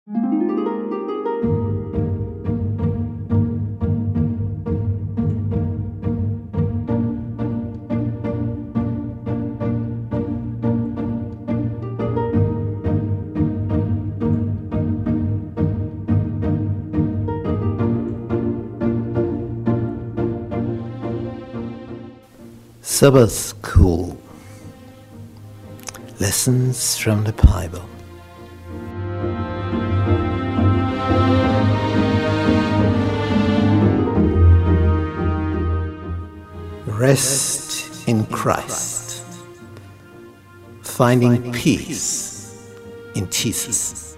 Sabbath School. Lessons from the Bible. Rest in Christ. Finding peace in Jesus.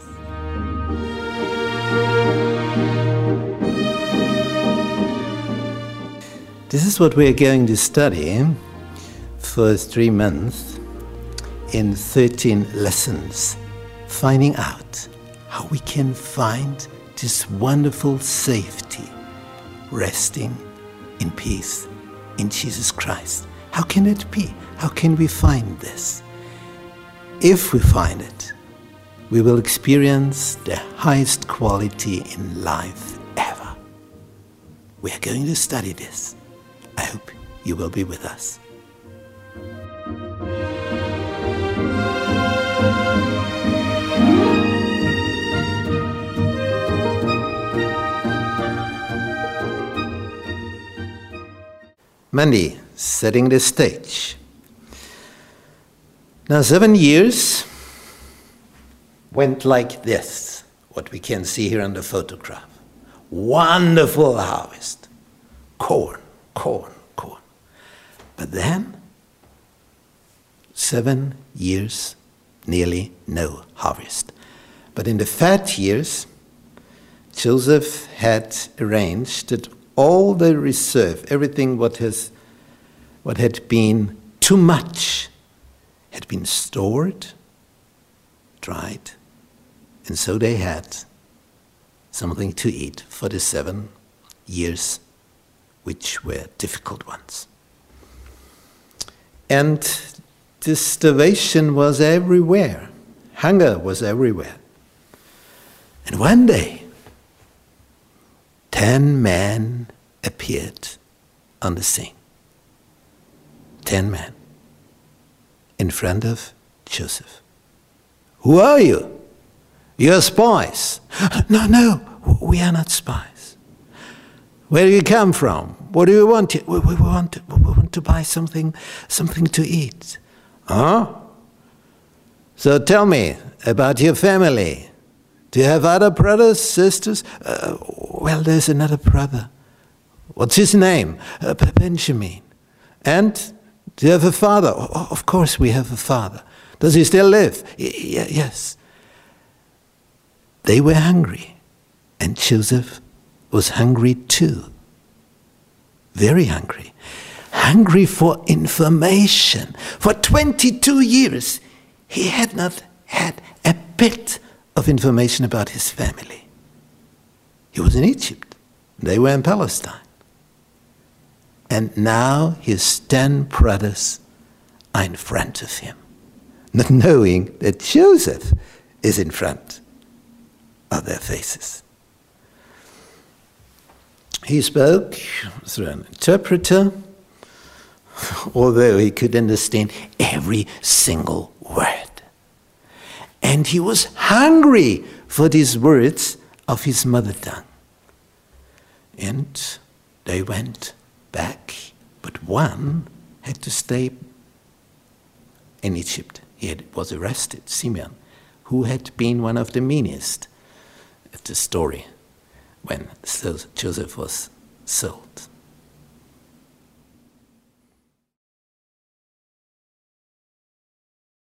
This is what we are going to study for 3 months in 13 lessons, finding out how we can find this wonderful safety, resting in peace in Jesus Christ. How can it be? How can we find this? If we find it, we will experience the highest quality in life ever. We are going to study this. I hope you will be with us. Monday, setting the stage. Now 7 years went like this, what we can see here on the photograph. Wonderful harvest. Corn. But then, 7 years, nearly no harvest. But in the fat years, Joseph had arranged that all the reserve, everything what had been too much, had been stored, dried, and so they had something to eat for the 7 years, which were difficult ones. And this starvation was everywhere. Hunger was everywhere. And one day, 10 men appeared on the scene. 10 men in front of Joseph. Who are you? You're spies. No, we are not spies. Where do you come from? What do you want? We want to buy something to eat. Huh? So tell me about your family. Do you have other brothers, sisters? Well, there's another brother. What's his name? Benjamin. And do you have a father? Of course we have a father. Does he still live? Yes. They were hungry, and Joseph was hungry too. Very hungry. Hungry for information. For 22 years, he had not had a bit of information about his family. He was in Egypt. They were in Palestine. And now his 10 brothers are in front of him, not knowing that Joseph is in front of their faces. He spoke through an interpreter, although he could understand every single word. And he was hungry for these words of his mother tongue. And they went back, but one had to stay in Egypt. He was arrested, Simeon, who had been one of the meanest of the story when Joseph was sold.